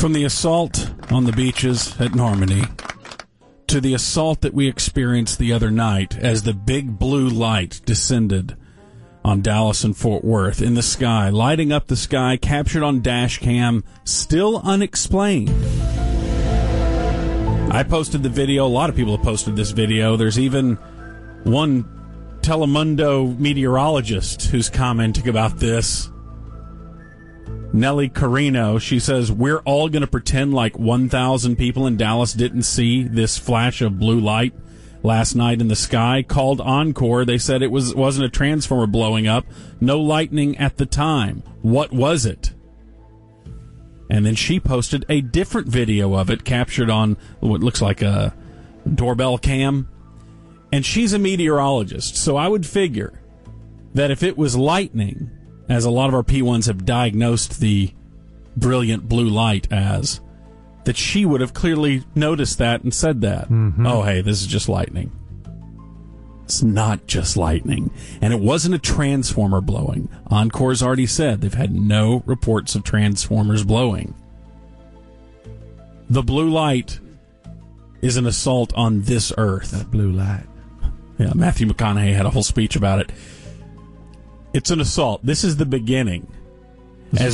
From the assault on the beaches at Normandy to the assault that we experienced the other night as the big blue light descended on Dallas and Fort Worth in the sky, lighting up the sky, captured on dash cam, still unexplained. I posted the video. A lot of people have posted this video. There's even one Telemundo meteorologist who's commenting about this. Nellie Carino, she says, we're all going to pretend like 1,000 people in Dallas didn't see this flash of blue light last night in the sky. Called Encore. They said it wasn't a transformer blowing up. No lightning at the time. What was it? And then she posted a different video of it captured on what looks like a doorbell cam. And she's a meteorologist, so I would figure that if it was lightning, as a lot of our P1s have diagnosed the brilliant blue light as, that she would have clearly noticed that and said that. Mm-hmm. Oh, hey, this is just lightning. It's not just lightning. And it wasn't a transformer blowing. Encore's already said they've had no reports of transformers blowing. The blue light is an assault on this earth. That blue light. Yeah, Matthew McConaughey had a whole speech about it. It's an assault. This is the beginning. This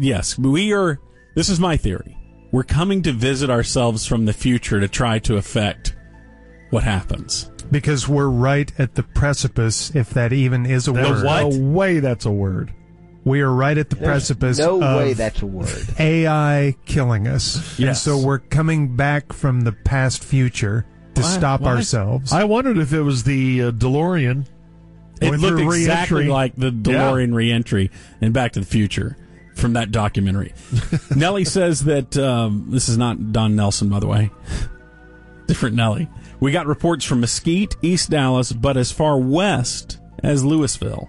is my theory. We're coming to visit ourselves from the future to try to affect what happens. Because we're right at the precipice, if that even is a word. No way that's a word. We are right at the precipice no of way that's a word. AI killing us. Yes. And so we're coming back from the past future to stop ourselves. I wondered if it was the DeLorean. It looked exactly like the DeLorean re-entry in Back to the Future from that documentary. Nellie says that, this is not Don Nelson, by the way. Different Nellie. We got reports from Mesquite, East Dallas, but as far west as Louisville.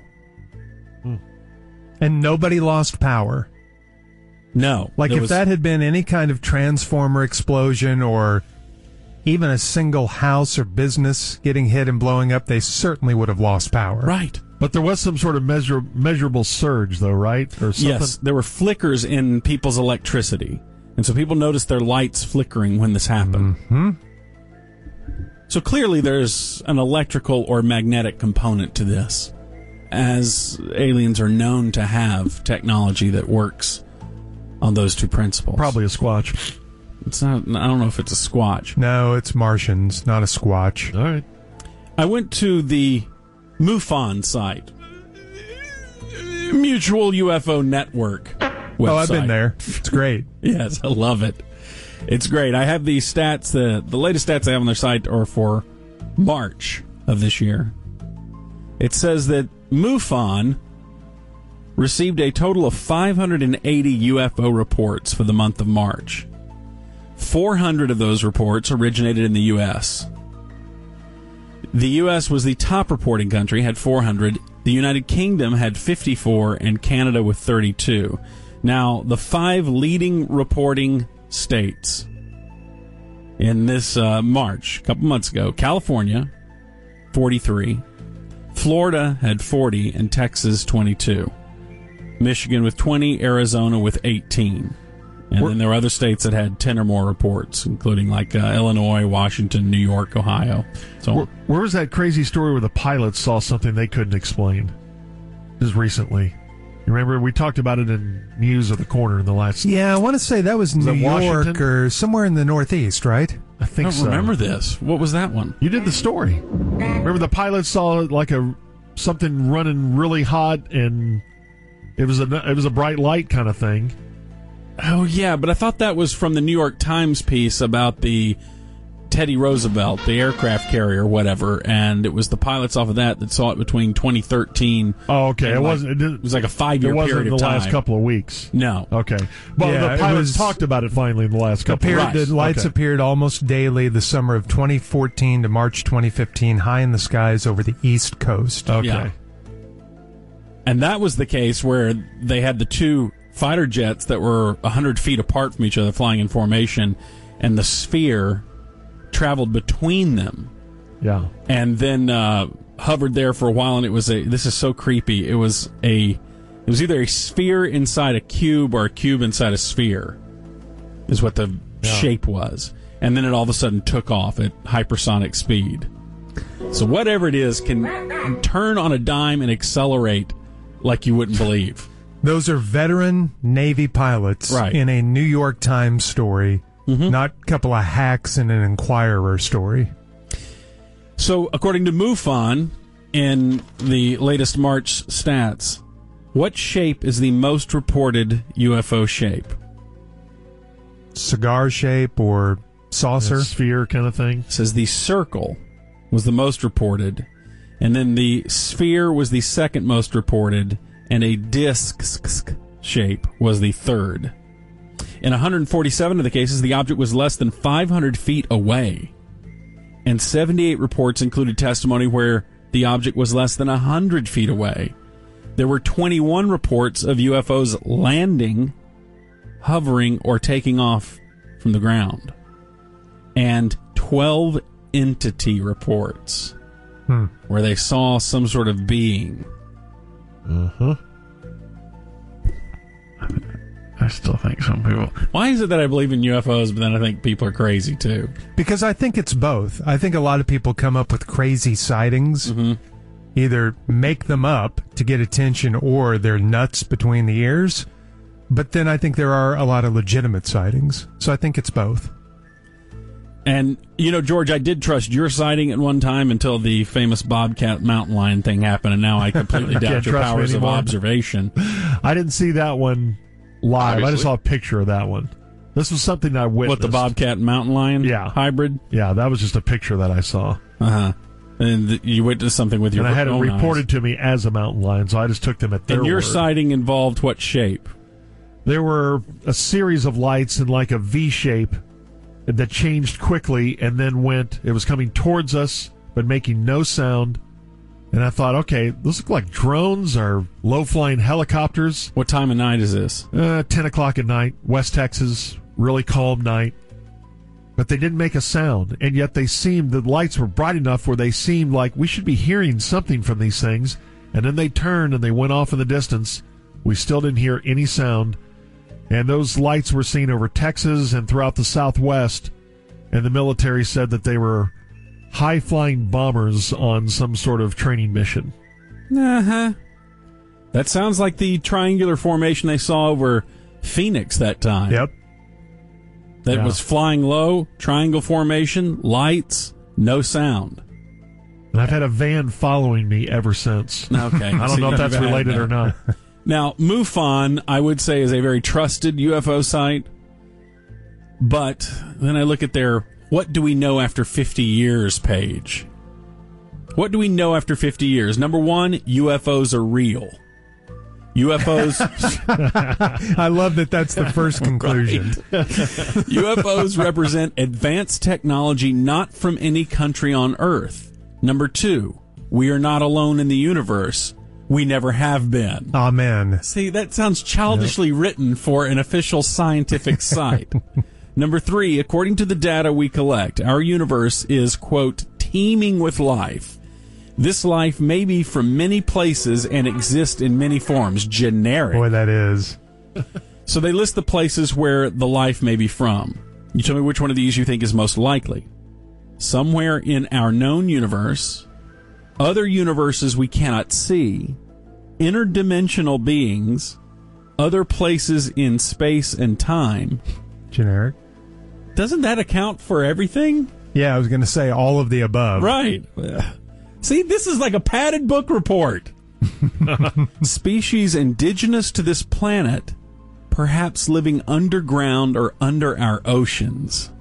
And nobody lost power. No. Like if that had been any kind of transformer explosion or even a single house or business getting hit and blowing up, they certainly would have lost power. Right. But there was some sort of measurable surge, though, right? Or something? Yes, there were flickers in people's electricity. And so people noticed their lights flickering when this happened. Mm-hmm. So clearly there's an electrical or magnetic component to this, as aliens are known to have technology that works on those two principles. Probably a squatch. It's not. I don't know if it's a squatch. No, it's Martians, not a squatch. All right. I went to the MUFON site, Mutual UFO Network website. Oh, I've been there. It's great. Yes, I love it. It's great. I have these stats. The latest stats I have on their site are for March of this year. It says that MUFON received a total of 580 UFO reports for the month of March. 400 of those reports originated in the U.S. The U.S. was the top reporting country, had 400. The United Kingdom had 54, and Canada with 32. Now, the 5 leading reporting states in this March, a couple months ago, California, 43. Florida had 40, and Texas, 22. Michigan with 20, Arizona with 18. And then there were other states that had 10 or more reports, including like Illinois, Washington, New York, Ohio. So where was that crazy story where the pilots saw something they couldn't explain? Just recently. You remember we talked about it in News of the Corner in the last... Yeah, I want to say that was New York Washington? or somewhere in the Northeast, right? I think I so. don't remember this. What was that one? You did the story. Remember the pilots saw like something running really hot and it was a bright light kind of thing. Oh, yeah, but I thought that was from the New York Times piece about the Teddy Roosevelt, the aircraft carrier, whatever, and it was the pilots off of that saw it between 2013. Oh, okay. It was like a 5-year period of time. It wasn't the last couple of weeks. No. Okay. Well, Yeah, the pilots talked about it finally in the last couple of weeks. The lights appeared almost daily the summer of 2014 to March 2015, high in the skies over the East Coast. Okay. Yeah. And that was the case where they had the two fighter jets that were 100 feet apart from each other flying in formation, and the sphere traveled between them. Yeah. And then hovered there for a while, and this is so creepy. It was either a sphere inside a cube or a cube inside a sphere. is what the shape was. And then it all of a sudden took off at hypersonic speed. So whatever it is can turn on a dime and accelerate like you wouldn't believe. Those are veteran Navy pilots in a New York Times story, not a couple of hacks in an Inquirer story. So according to MUFON, in the latest March stats, what shape is the most reported UFO shape? Cigar shape or saucer? Sphere kind of thing. It says the circle was the most reported, and then the sphere was the second most reported, and a disc shape was the third. In 147 of the cases, the object was less than 500 feet away, and 78 reports included testimony where the object was less than 100 feet away. There were 21 reports of UFOs landing, hovering, or taking off from the ground, and 12 entity reports where they saw some sort of being. I still think some people... Why is it that I believe in UFOs, but then I think people are crazy, too? Because I think it's both. I think a lot of people come up with crazy sightings, either make them up to get attention or they're nuts between the ears. But then I think there are a lot of legitimate sightings. So I think it's both. And, you know, George, I did trust your sighting at one time until the famous Bobcat mountain lion thing happened, and now I completely doubt your powers of observation. I didn't see that one live. Obviously. I just saw a picture of that one. This was something I witnessed. What, the Bobcat mountain lion hybrid? Yeah, that was just a picture that I saw. And you witnessed something with your own eyes. And I had it reported to me as a mountain lion, so I just took them at their word. And your sighting involved what shape? There were a series of lights in like a V shape that changed quickly and then it was coming towards us, but making no sound. And I thought, okay, those look like drones or low-flying helicopters. What time of night is this? 10 o'clock at night, West Texas, really calm night. But they didn't make a sound, and yet the lights were bright enough where they seemed like we should be hearing something from these things. And then they turned and they went off in the distance. We still didn't hear any sound. And those lights were seen over Texas and throughout the Southwest. And the military said that they were high-flying bombers on some sort of training mission. That sounds like the triangular formation they saw over Phoenix that time. Yep. That was flying low, triangle formation, lights, no sound. And I've had a van following me ever since. Okay. I don't know if that's related or not. Now, MUFON, I would say, is a very trusted UFO site. But then I look at their What Do We Know After 50 Years page. What do we know after 50 years? Number one, UFOs are real. UFOs... I love that that's the first conclusion. UFOs represent advanced technology not from any country on Earth. Number two, we are not alone in the universe. We never have been. Amen. See, that sounds childishly written for an official scientific site. Number three, according to the data we collect, our universe is, quote, teeming with life. This life may be from many places and exist in many forms. Generic. Boy, that is. So they list the places where the life may be from. You tell me which one of these you think is most likely. Somewhere in our known universe, other universes we cannot see, interdimensional beings, other places in space and time. Generic. Doesn't that account for everything? Yeah, I was going to say all of the above. Right. See, this is like a padded book report. Species indigenous to this planet, perhaps living underground or under our oceans.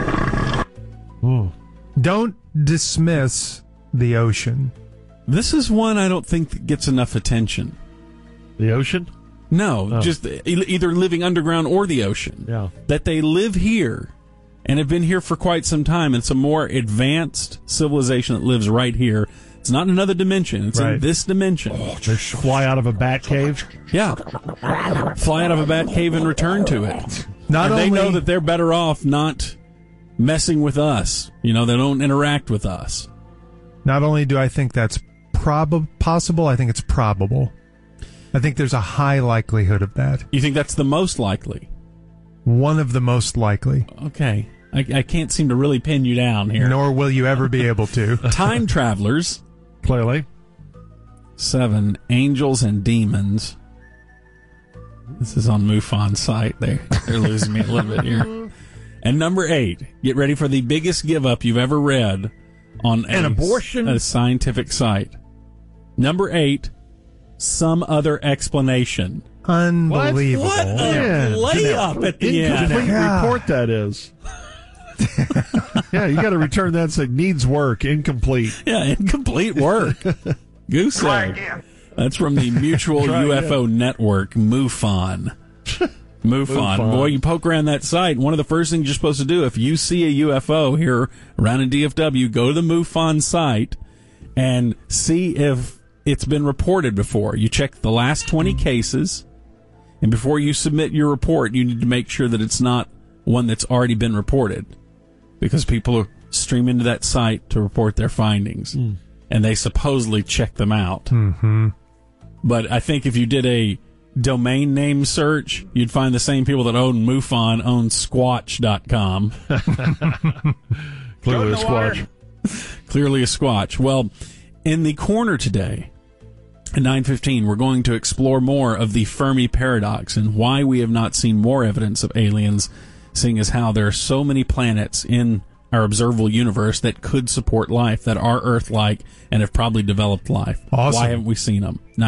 Ooh. Don't dismiss the ocean. This is one I don't think that gets enough attention. The ocean? No, just either living underground or the ocean. Yeah. That they live here and have been here for quite some time. It's a more advanced civilization that lives right here. It's not in another dimension. It's in this dimension. They fly out of a bat cave? Yeah. Fly out of a bat cave and return to it. They know that they're better off not messing with us. You know, they don't interact with us. Not only do I think that's possible, I think it's probable. I think there's a high likelihood of that. You think that's the most likely? One of the most likely. Okay. I can't seem to really pin you down here. Nor will you ever be able to. Time travelers. Clearly. 7, angels and demons. This is on MUFON's site. They're losing me a little bit here. And number 8, get ready for the biggest give up you've ever read on an abortion? A scientific site. Number 8, some other explanation. Unbelievable. What a layup at the end. Incomplete report, that is. Yeah, you got to return that and say, needs work, incomplete. Yeah, incomplete work. Goose egg. That's from the Mutual UFO Network, MUFON. MUFON. Boy, you poke around that site, one of the first things you're supposed to do if you see a UFO here around in DFW, go to the MUFON site and see if it's been reported before. You check the last 20 cases, and before you submit your report, you need to make sure that it's not one that's already been reported, because people are streaming to that site to report their findings, and they supposedly check them out. Mm-hmm. But I think if you did a domain name search, you'd find the same people that own MUFON own Squatch.com. Clearly a Squatch. Clearly a Squatch. Well, in the corner today, at 9:15, we're going to explore more of the Fermi paradox and why we have not seen more evidence of aliens, seeing as how there are so many planets in our observable universe that could support life, that are Earth-like, and have probably developed life. Awesome. Why haven't we seen them?